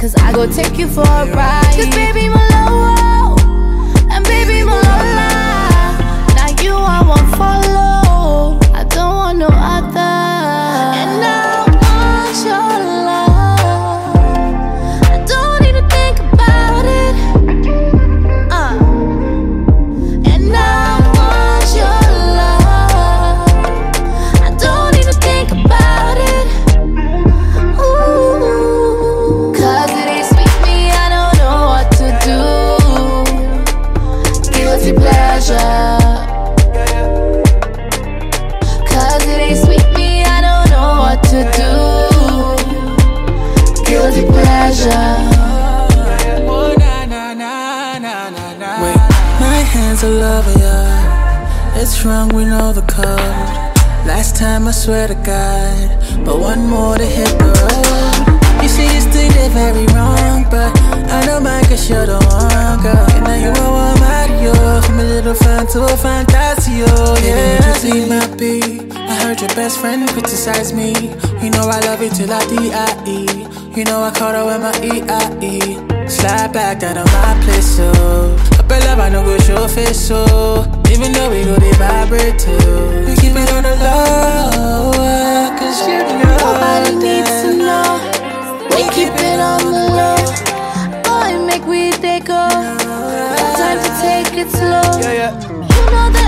cause I go take you for a ride. Cause baby, my love, and baby, my lola. Now you I won't follow, I don't want no other. And I want your love, I don't need to think about it. And I want your love, I don't need to think about it. Ooh, cause it ain't sweet me, I don't know what to do. Guilty pleasure. Cause it ain't sweet me, I don't know what to do. Guilty pleasure. Wait, my hands all over ya. It's wrong, we know the code. Last time I swear to God, but one more to hit the road. You see this thing, they're very wrong, but I know mine cause you're the one, girl. And now you are one Mario, from a little fan to a fantasio, yeah. Did you see my beat? I heard your best friend criticize me. You know I love you till I D.I.E. You know I caught her with my E.I.E. Slide back down on my place, so up in love, I know go show face, so even though we go, they vibrate too. We keep it on the low, cause you know nobody needs to know. We keep it on the low. Boy, make we they go. No time to take it slow. Yeah, yeah. You know that